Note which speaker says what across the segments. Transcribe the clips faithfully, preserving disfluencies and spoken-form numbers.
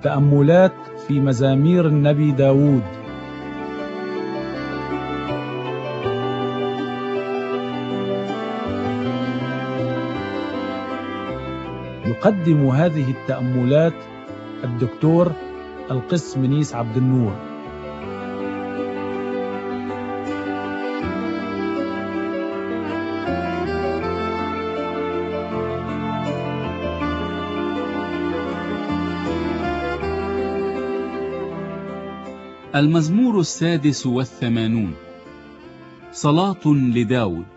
Speaker 1: تأملات في مزامير النبي داود. يقدم هذه التأملات الدكتور القس منيس عبد النور.
Speaker 2: المزمور السادس والثمانون، صلاة لداود.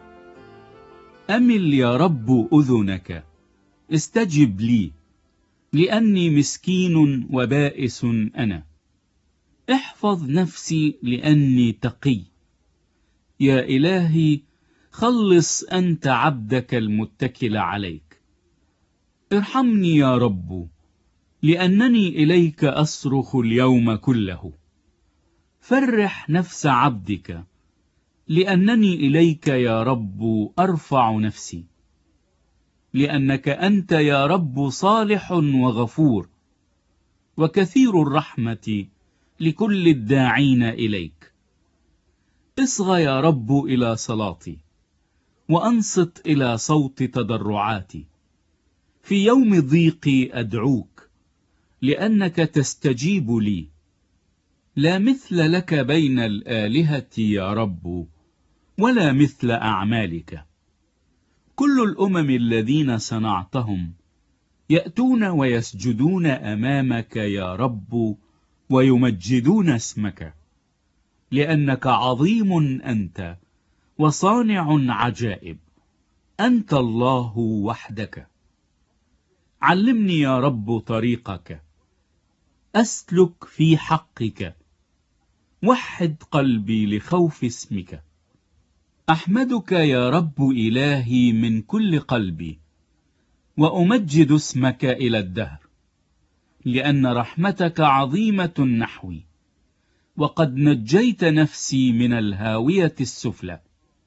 Speaker 2: أمل يا رب أذنك، استجب لي، لأني مسكين وبائس أنا. احفظ نفسي لأني تقي، يا إلهي خلص أنت عبدك المتكل عليك. ارحمني يا رب، لأنني إليك أصرخ اليوم كله. فرح نفس عبدك، لأنني إليك يا رب أرفع نفسي. لأنك أنت يا رب صالح وغفور، وكثير الرحمة لكل الداعين إليك. اصغ يا رب إلى صلاتي، وأنصت إلى صوت تضرعاتي. في يوم ضيقي أدعوك، لأنك تستجيب لي. لا مثل لك بين الآلهة يا رب، ولا مثل أعمالك. كل الأمم الذين صنعتهم يأتون ويسجدون أمامك يا رب، ويمجدون اسمك، لأنك عظيم أنت وصانع عجائب، أنت الله وحدك. علمني يا رب طريقك، أسلك في حقك. وحد قلبي لخوف اسمك. أحمدك يا رب إلهي من كل قلبي، وأمجد اسمك إلى الدهر، لأن رحمتك عظيمة نحوي، وقد نجيت نفسي من الهاوية السفلى.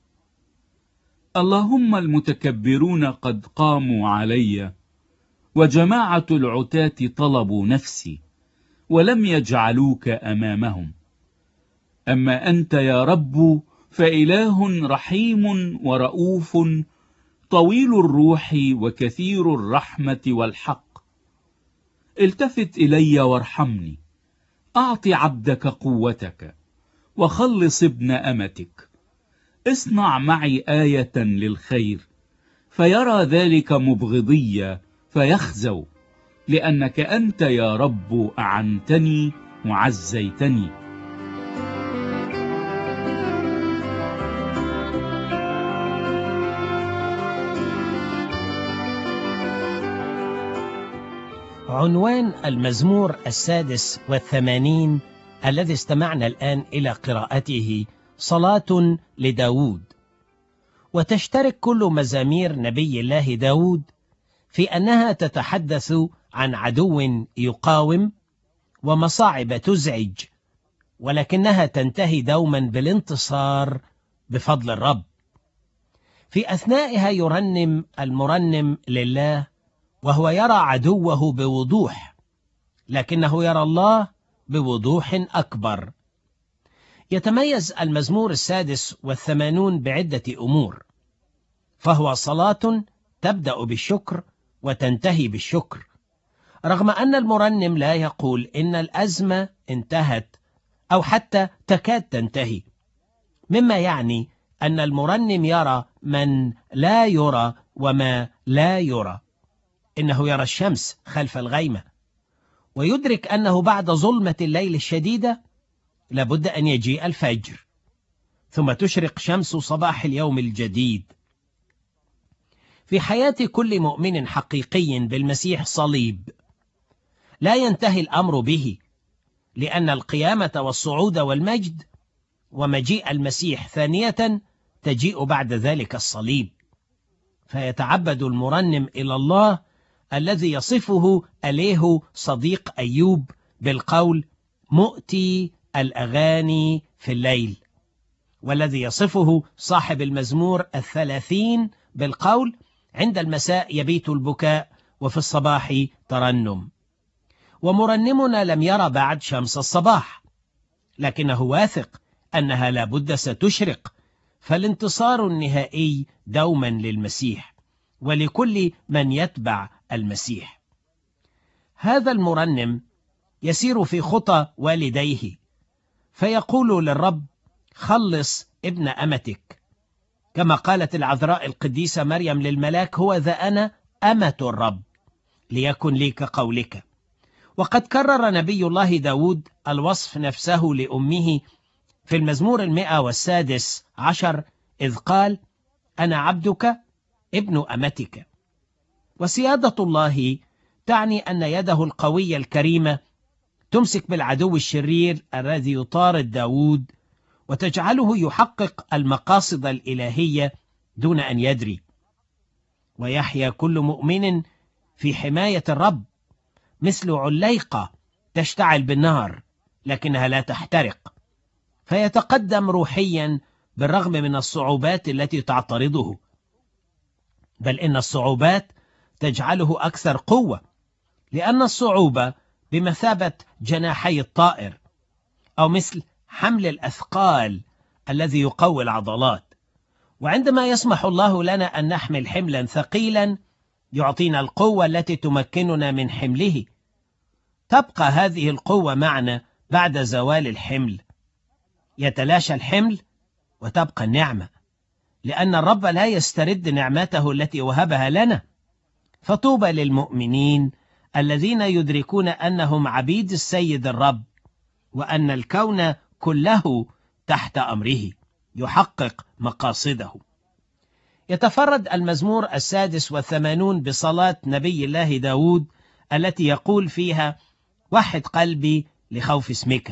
Speaker 2: اللهم المتكبرون قد قاموا علي، وجماعة العتاة طلبوا نفسي، ولم يجعلوك أمامهم. أما أنت يا رب فإله رحيم ورؤوف، طويل الروح وكثير الرحمة والحق. التفت إلي وارحمني، أعط عبدك قوتك، وخلص ابن أمتك. اصنع معي آية للخير، فيرى ذلك مبغضي فيخزوا، لأنك أنت يا رب أعنتني وعزيتني.
Speaker 3: عنوان المزمور السادس والثمانين الذي استمعنا الآن إلى قراءته صلاة لداود. وتشترك كل مزامير نبي الله داود في أنها تتحدث عن عدو يقاوم ومصاعب تزعج، ولكنها تنتهي دوما بالانتصار بفضل الرب. في أثنائها يرنم المرنم لله، وهو يرى عدوه بوضوح، لكنه يرى الله بوضوح أكبر. يتميز المزمور السادس والثمانون بعدة أمور، فهو صلاة تبدأ بالشكر وتنتهي بالشكر، رغم أن المرنم لا يقول إن الأزمة انتهت أو حتى تكاد تنتهي، مما يعني أن المرنم يرى من لا يرى وما لا يرى. إنه يرى الشمس خلف الغيمة، ويدرك أنه بعد ظلمة الليل الشديدة لابد أن يجيء الفجر، ثم تشرق شمس صباح اليوم الجديد. في حياة كل مؤمن حقيقي بالمسيح صليب، لا ينتهي الأمر به، لأن القيامة والصعود والمجد ومجيء المسيح ثانية تجيء بعد ذلك الصليب. فيتعبد المرنم إلى الله الذي يصفه أليه صديق أيوب بالقول مؤتي الأغاني في الليل، والذي يصفه صاحب المزمور الثلاثين بالقول عند المساء يبيت البكاء وفي الصباح ترنم. ومرنمنا لم يرى بعد شمس الصباح، لكنه واثق أنها لابد ستشرق، فالانتصار النهائي دوما للمسيح ولكل من يتبع المسيح. هذا المرنم يسير في خطى والديه، فيقول للرب: خلص ابن أمتك، كما قالت العذراء القديسة مريم للملاك: هو ذا أنا أمة الرب، ليكن لي كقولك. وقد كرر نبي الله داود الوصف نفسه لأمه في المزمور المئة والسادس عشر، إذ قال: أنا عبدك ابن أمتك. وسيادة الله تعني أن يده القوية الكريمة تمسك بالعدو الشرير الذي يطارد داود وتجعله يحقق المقاصد الإلهية دون أن يدري. ويحيا كل مؤمن في حماية الرب، مثل عليقة تشتعل بالنار لكنها لا تحترق، فيتقدم روحيا بالرغم من الصعوبات التي تعترضه، بل إن الصعوبات تجعله أكثر قوة، لأن الصعوبة بمثابة جناحي الطائر، أو مثل حمل الأثقال الذي يقوي العضلات. وعندما يسمح الله لنا أن نحمل حملا ثقيلا يعطينا القوة التي تمكننا من حمله. تبقى هذه القوة معنا بعد زوال الحمل، يتلاشى الحمل وتبقى النعمة، لأن الرب لا يسترد نعمته التي وهبها لنا. فطوبى للمؤمنين الذين يدركون أنهم عبيد السيد الرب، وأن الكون كله تحت أمره يحقق مقاصده. يتفرد المزمور السادس والثمانون بصلاة نبي الله داود التي يقول فيها: وحد قلبي لخوف اسمك.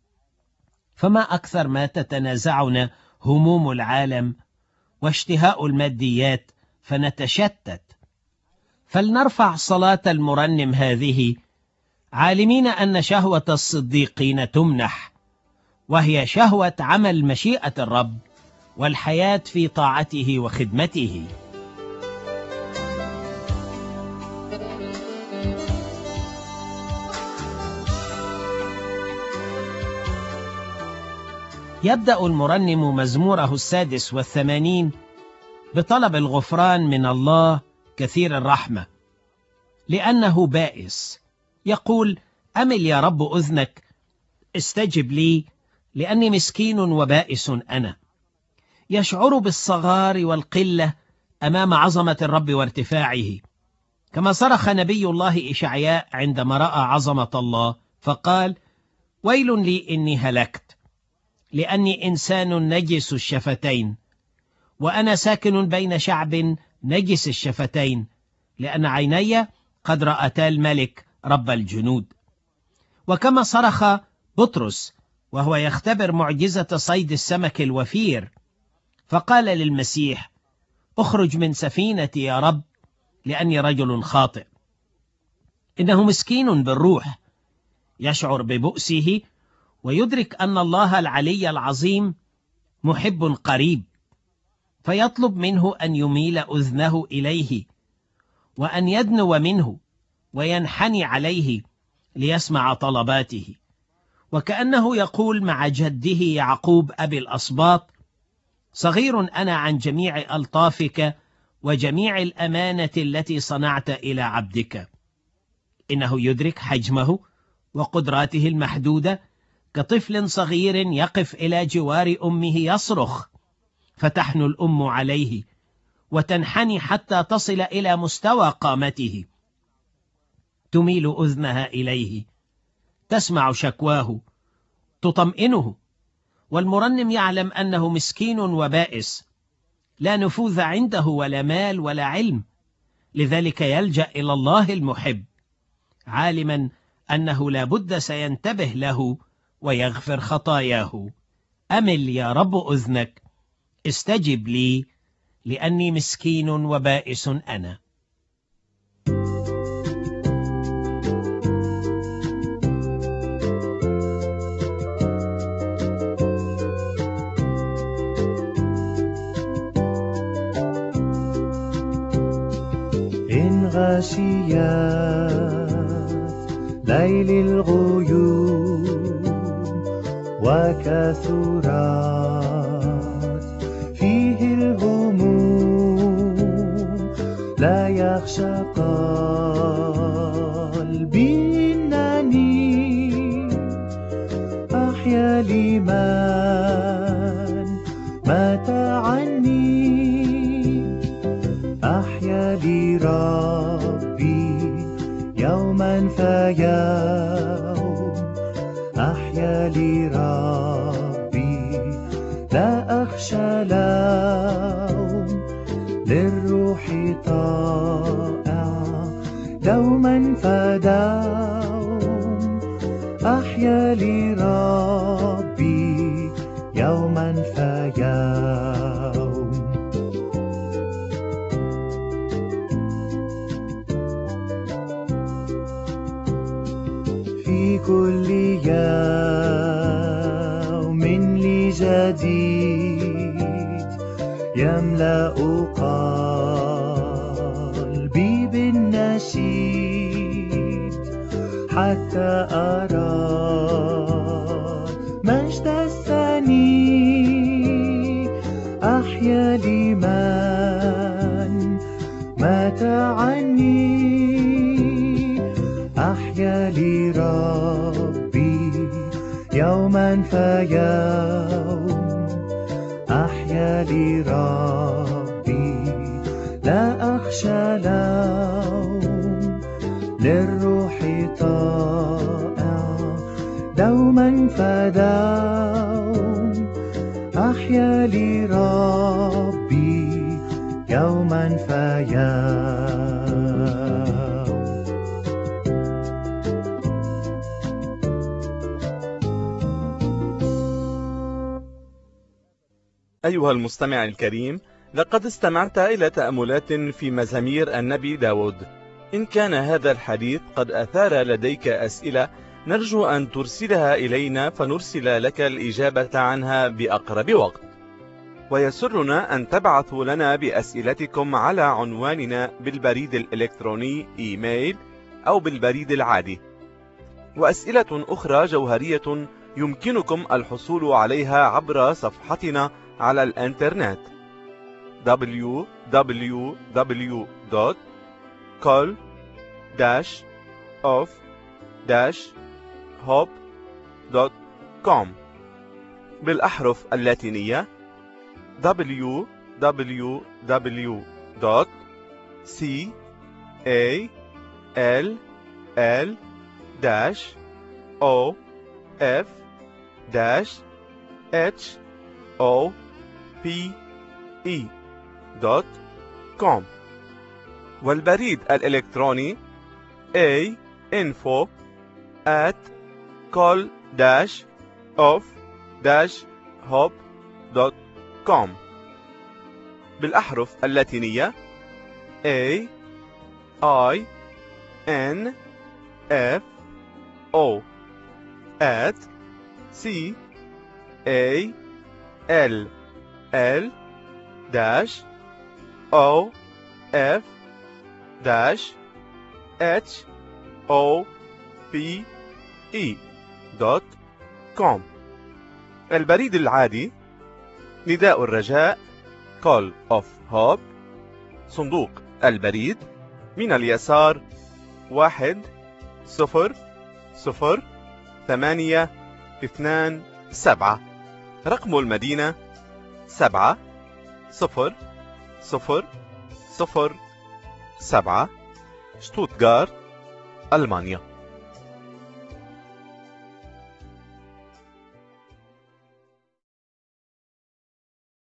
Speaker 3: فما أكثر ما تتنازعنا هموم العالم واشتهاء الماديات فنتشتت، فلنرفع صلاة المرنم هذه عالمين أن شهوة الصديقين تمنح، وهي شهوة عمل مشيئة الرب والحياة في طاعته وخدمته. يبدأ المرنم مزموره السادس والثمانين بطلب الغفران من الله كثير الرحمة، لأنه بائس. يقول: أمل يا رب أذنك، استجب لي، لأني مسكين وبائس أنا. يشعر بالصغار والقلة أمام عظمة الرب وارتفاعه، كما صرخ نبي الله إشعياء عندما رأى عظمة الله فقال: ويل لي إني هلكت، لأني إنسان نجس الشفتين، وأنا ساكن بين شعب نجس الشفتين، لأن عيني قد رأتا الملك رب الجنود. وكما صرخ بطرس وهو يختبر معجزة صيد السمك الوفير، فقال للمسيح: اخرج من سفينتي يا رب، لأني رجل خاطئ. إنه مسكين بالروح، يشعر ببؤسه ويدرك أن الله العلي العظيم محب قريب، فيطلب منه أن يميل أذنه إليه وأن يدنو منه وينحني عليه ليسمع طلباته، وكأنه يقول مع جده يعقوب أبي الأسباط: صغير أنا عن جميع ألطافك وجميع الأمانة التي صنعت إلى عبدك. إنه يدرك حجمه وقدراته المحدودة، كطفل صغير يقف إلى جوار أمه يصرخ، فتحن الأم عليه وتنحني حتى تصل إلى مستوى قامته، تميل أذنها إليه، تسمع شكواه، تطمئنه. والمرنم يعلم أنه مسكين وبائس، لا نفوذ عنده ولا مال ولا علم، لذلك يلجأ إلى الله المحب، عالما أنه لا بد سينتبه له ويغفر خطاياه. أمل يا رب أذنك، استجب لي، لأني مسكين وبائس أنا.
Speaker 4: إن غشيت ليل الغيوم وكثرات فيه الهموم، لا يخشى قلبي إنني أحيا لمن مات عني، أحيا لربي يوما فيوم، أحيا لربي لا أخشى لوم، للروح طائع دوما فدوم، أحيا لربي يوما فيوم. في كل يوم لي جديد يملأ قلبي بالنشيد، حتى أرى مجد الثاني، أحيا لمن مات عني، أحيا لربي يوما فيوم، أحيا لربي لا أخشى لوم، للروح طائع دوما فدوم، أحيا لربي يوما فيوم.
Speaker 5: أيها المستمع الكريم، لقد استمعت إلى تأملات في مزامير النبي داود. إن كان هذا الحديث قد أثار لديك أسئلة، نرجو أن ترسلها إلينا فنرسل لك الإجابة عنها بأقرب وقت. ويسرنا أن تبعثوا لنا بأسئلتكم على عنواننا بالبريد الإلكتروني إيميل أو بالبريد العادي. وأسئلة أخرى جوهرية يمكنكم الحصول عليها عبر صفحتنا على الإنترنت دبليو دبليو دبليو دوت كول داش أوف داش هوب دوت كوم بالأحرف اللاتينية دبليو دبليو دبليو دوت سي إيه إل إل داش أو إف داش إتش أو بي إي دوت كوم، والبريد الإلكتروني A info at call dash of dash hop دوت كوم بالأحرف اللاتينية A I N F O at C A L L dash O F dash H O P E دوت كوم. البريد العادي نداء الرجاء Call of Hope، صندوق البريد من اليسار واحد صفر صفر ثمانية اثنان سبعة، رقم المدينة سبعة صفر صفر صفر سبعة، شتوتغارت، ألمانيا.